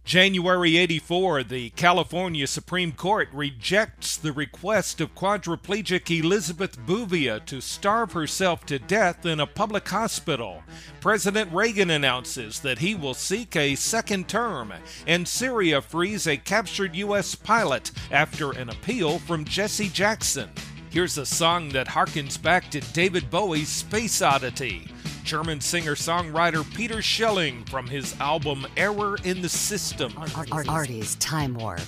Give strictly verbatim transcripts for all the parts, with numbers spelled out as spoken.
January eighty-four, the California Supreme Court rejects the request of quadriplegic Elizabeth Bouvier to starve herself to death in a public hospital. President Reagan announces that he will seek a second term, and Syria frees a captured U S pilot after an appeal from Jesse Jackson. Here's a song that harkens back to David Bowie's Space Oddity. German singer-songwriter Peter Schilling from his album Error in the System. Artie's Time Warp.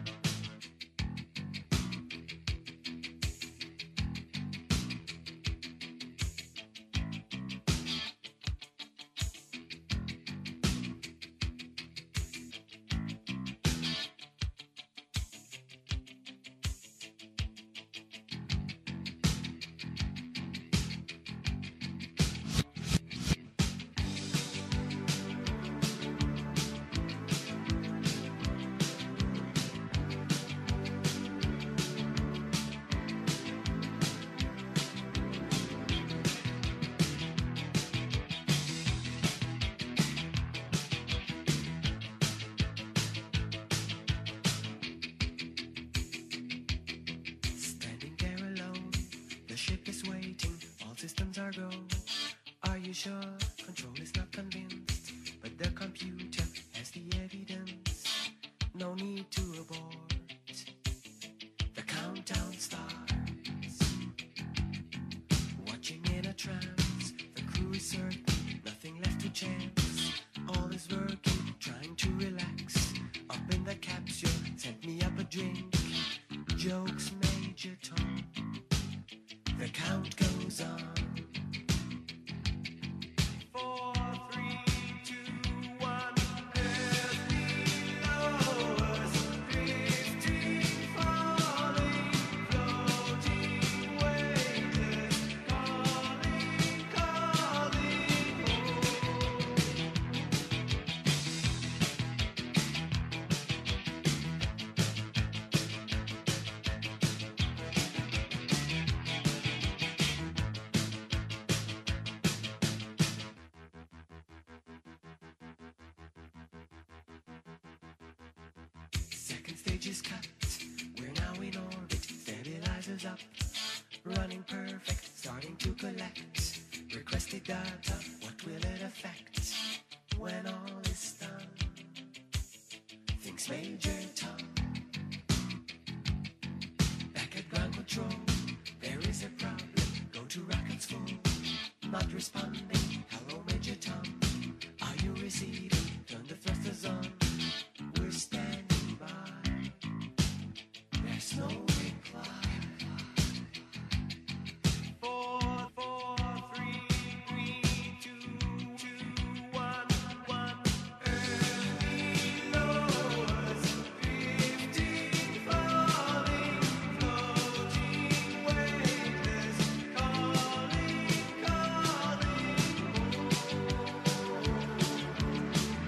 Ship is waiting, all systems are go. Are you sure? Control is not convinced, but the computer has the evidence. No need to abort. The countdown starts. Watching in a trance, the crew is certain, nothing left to chance. All is working, trying to relax. Up in the capsule, sent me up a drink. Jokes, Major Tom. The count goes on. Four, three, two, one. Earth below us, drifting, falling, floating, weightless, calling, calling home. Second stage is cut, we're now in orbit, stabilizers up, running perfect, starting to collect, requested data, what will it affect, when all is done, thinks Major Tom, back at ground control, there is a problem, go to rockets full, not responding, hello Major Tom, are you receiving, turn the thrusters on, we're standing by, there's no reply. Four, four, three, three, two, two, one, one. Earth below us, drifting, falling, floating, weightless, calling, calling home.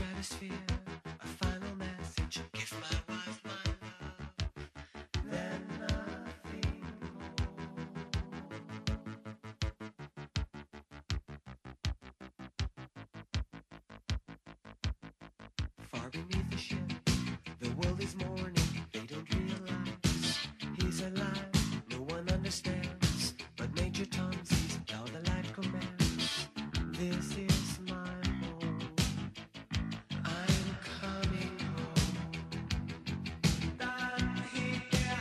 stratosphere, a final message. Give my wife my love, then nothing more. Far beneath the ship, the world is mourning. They don't realize he's alive. No one understands, but Major Tom sees how the life commands. This is my home. I'm coming home. Down here,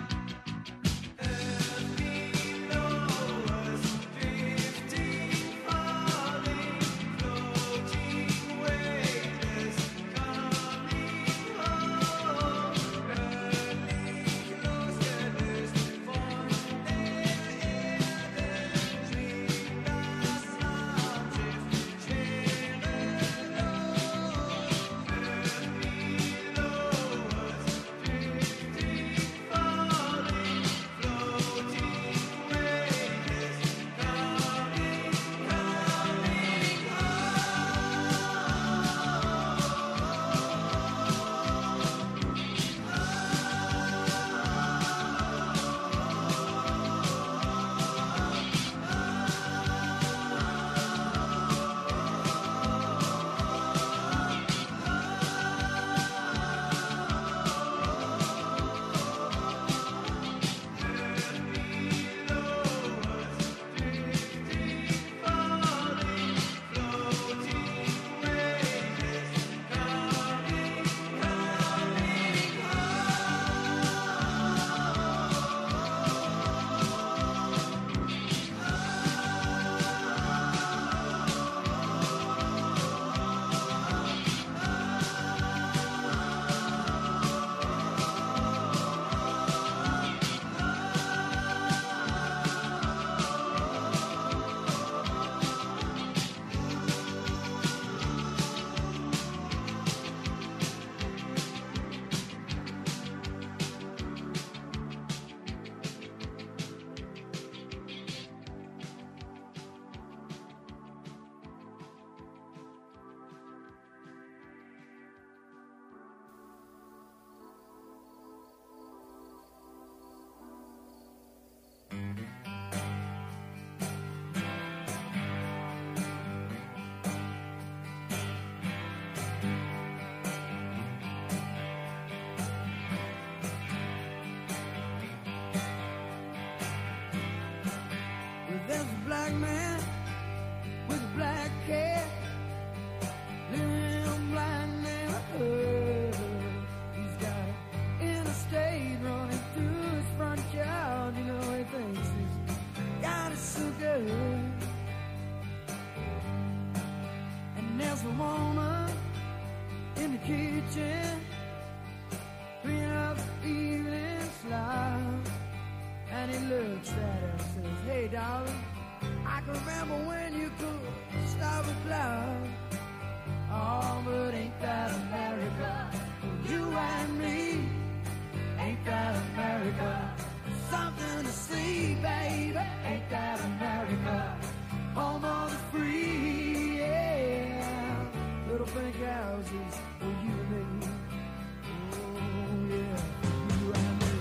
earth below us, drifting, falling, floating, weightless, coming home. Early closers form their evidence, dream us objects, trail alone. Earth below us, drifting, falling, floating, weightless, coming, coming There's a black man with a black cat living in a black neighborhood. He's got an interstate running through his front yard. You know, he thinks he's got it so good. And there's a woman in the kitchen cleaning up the evening slide. And he looks at her and says, hey, darling, I can remember when you could stop a cloud. Oh, but ain't that America? For you and me, ain't that America? Something to see, baby, ain't that America? Home of the free, yeah. Little pink houses for you and me. Oh, yeah, you and me.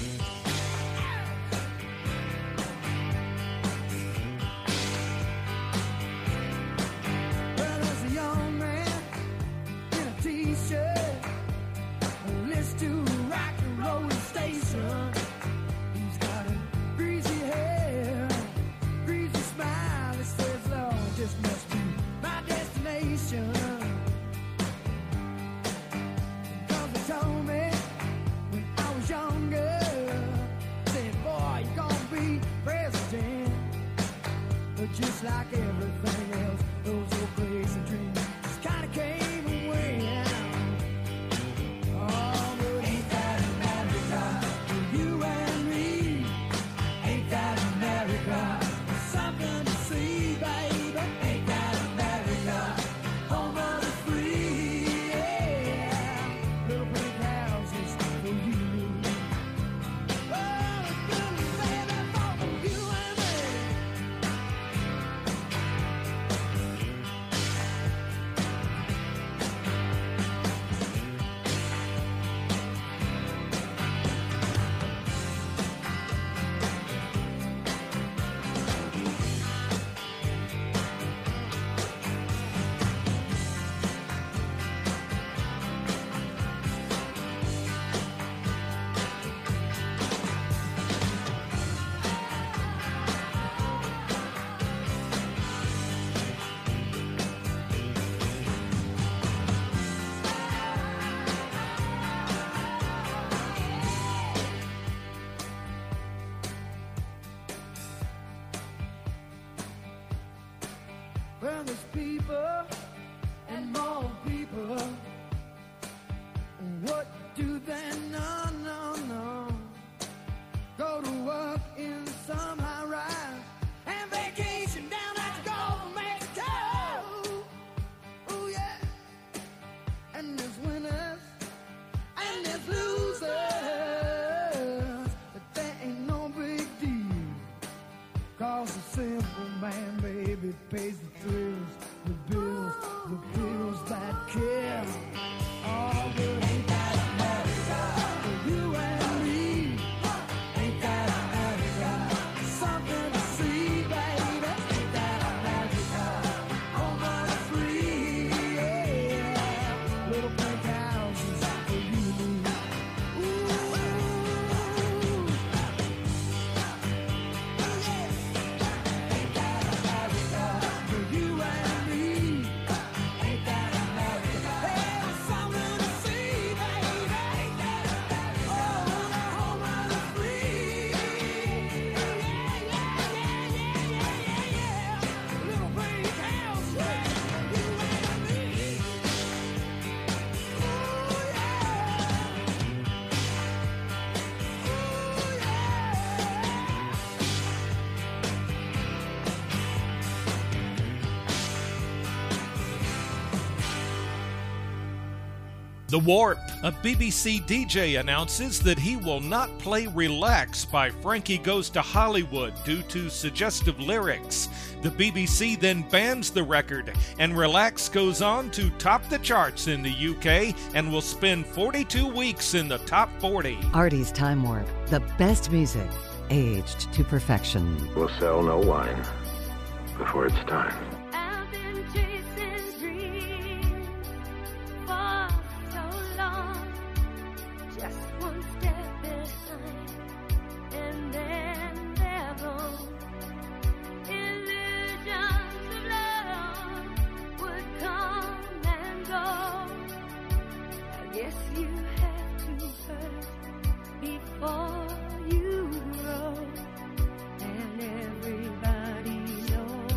T-shirt, list to rock and roll station. He's got a greasy hair, greasy smile. He says, Lord, this must be my destination. Cause he told me when I was younger, said, boy, you're gonna be president. But just like everything else, those old crazy dreams just kinda came. You Well, there's people and more people. What do they know? No, no. Go to work in some high rise and vacation down at the Gulf of Mexico. Oh yeah. And there's winners and there's losers, but that ain't no big deal. Cause the simple man, baby, pays the thrills, the bills, the bills that care. Oh, but ain't that America for you and me? Ain't that America something to see, baby? Ain't that America home run free? Yeah, little pink houses for you and me. Ooh, yeah. Ain't that America for you and me? Ain't that America? Hey, something to see, baby. Ain't that America? Oh, home run free. Yeah, yeah, yeah, yeah, yeah, yeah. Little pink house, yeah, for you and me. Ooh, The Warp, a B B C D J, announces that he will not play Relax by Frankie Goes to Hollywood due to suggestive lyrics. The B B C then bans the record, and Relax goes on to top the charts in the U K and will spend forty-two weeks in the top forty. Artie's Time Warp, the best music, aged to perfection. We'll sell no wine before it's time. I've been chasing dreams for so long, just one step behind, and then they're gone. Illusions of love would come and go. I guess you have to hurt before you grow, and everybody knows.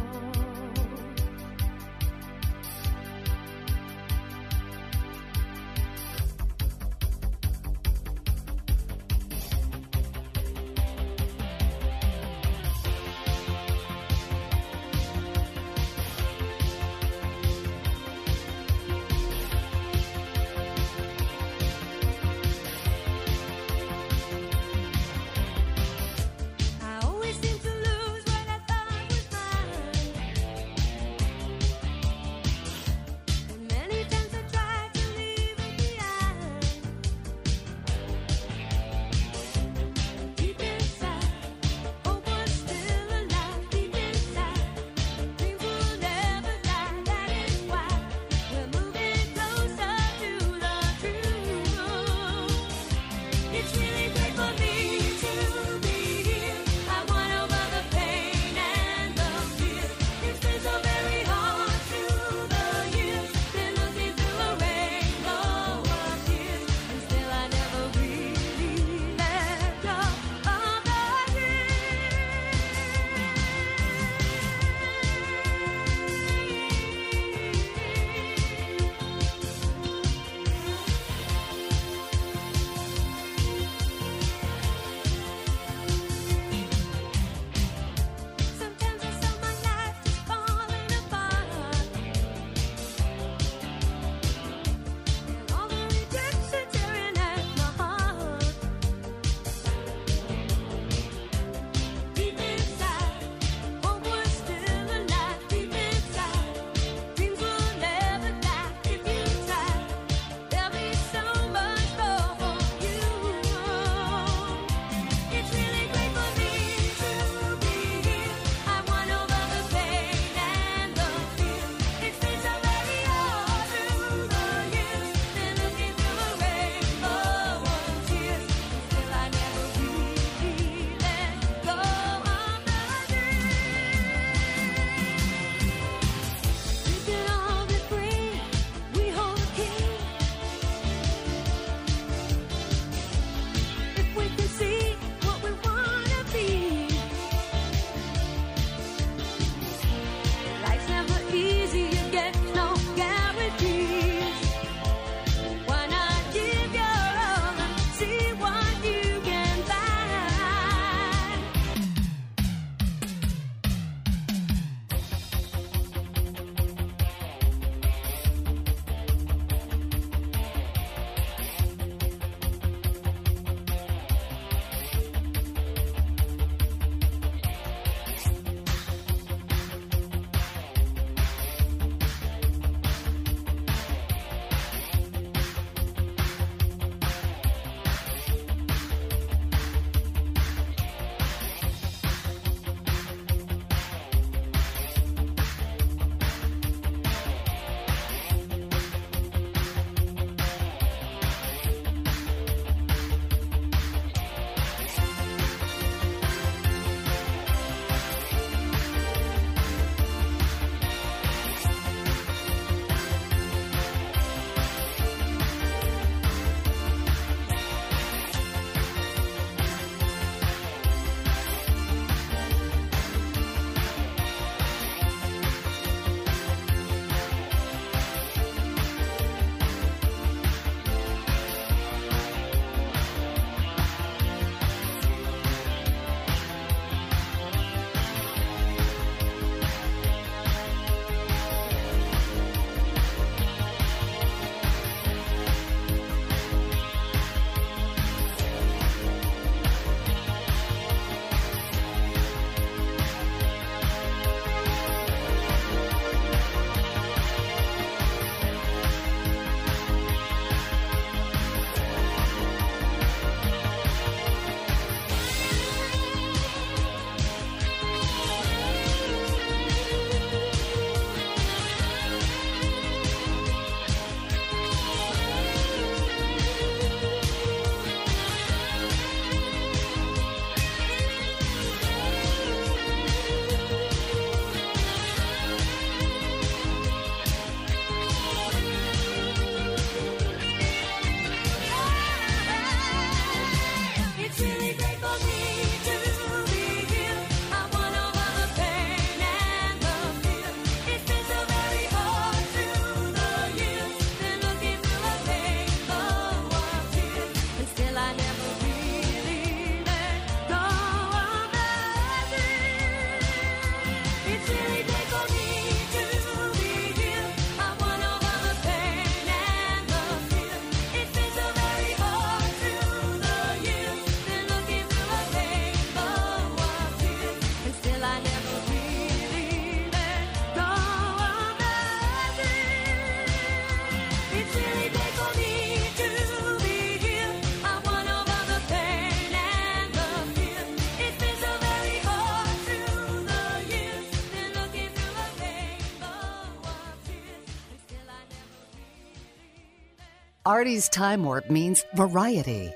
Artie's Time Warp means variety.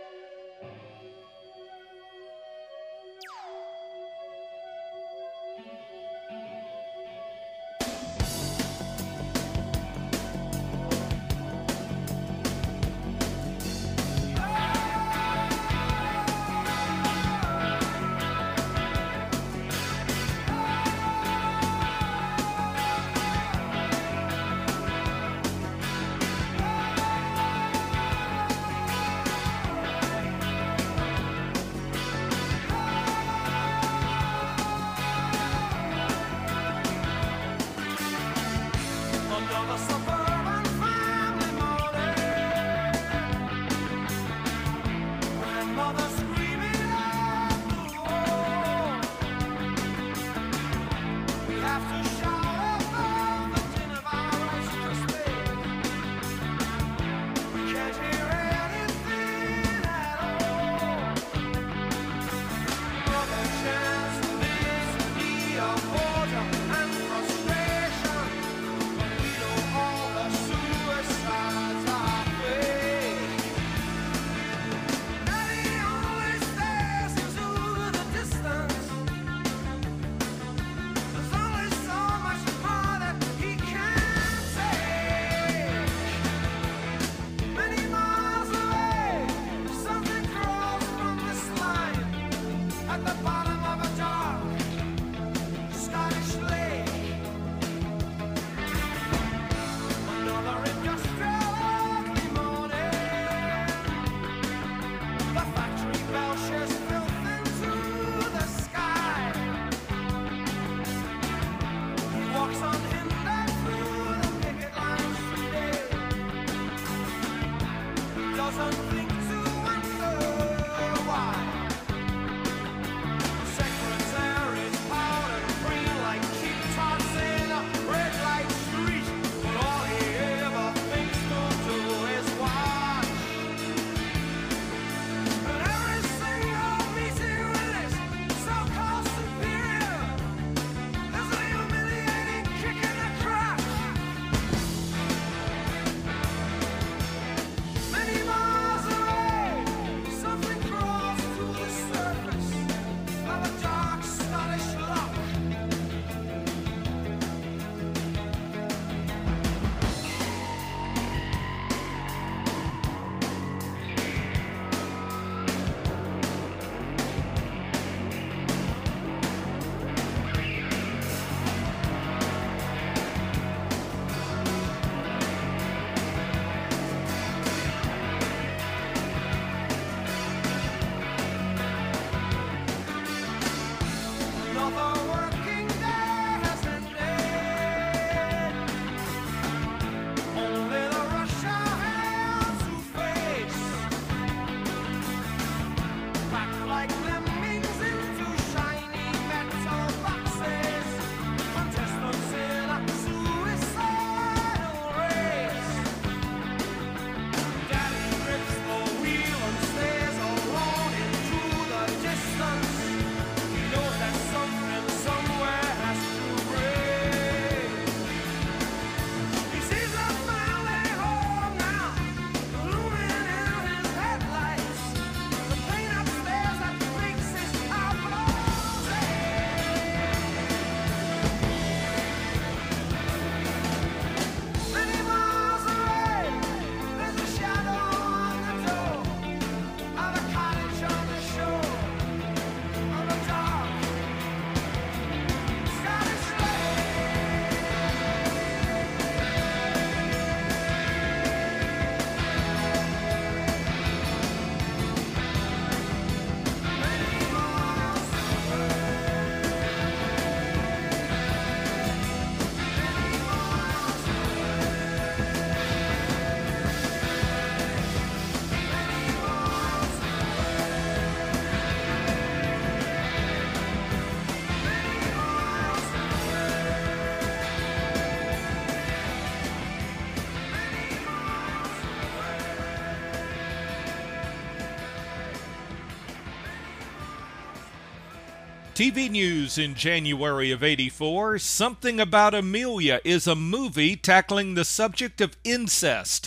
T V news in January of eighty-four, Something About Amelia is a movie tackling the subject of incest.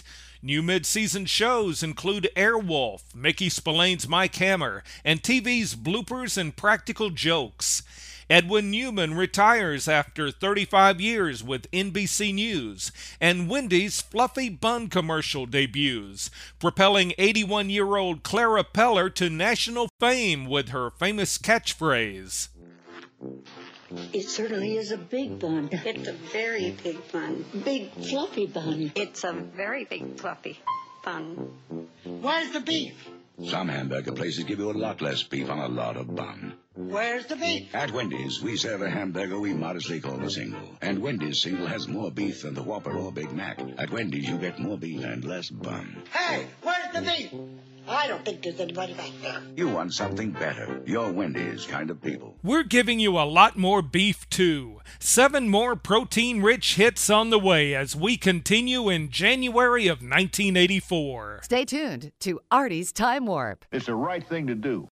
New mid-season shows include Airwolf, Mickey Spillane's Mike Hammer, and T V's Bloopers and Practical Jokes. Edwin Newman retires after thirty-five years with N B C News, and Wendy's Fluffy Bun commercial debuts, propelling eighty-one-year-old Clara Peller to national fame with her famous catchphrase. It certainly is a big bun. It's a very big bun. Big fluffy bun. It's a very big fluffy bun. Where's the beef? Some hamburger places give you a lot less beef on a lot of bun. Where's the beef? At Wendy's, we serve a hamburger we modestly call a single. And Wendy's single has more beef than the Whopper or Big Mac. At Wendy's, you get more beef and less bun. Hey, where's the beef? I don't think there's anybody back there. You want something better. You're Wendy's kind of people. We're giving you a lot more beef, too. Seven more protein-rich hits on the way as we continue in January of nineteen eighty-four. Stay tuned to Artie's Time Warp. It's the right thing to do.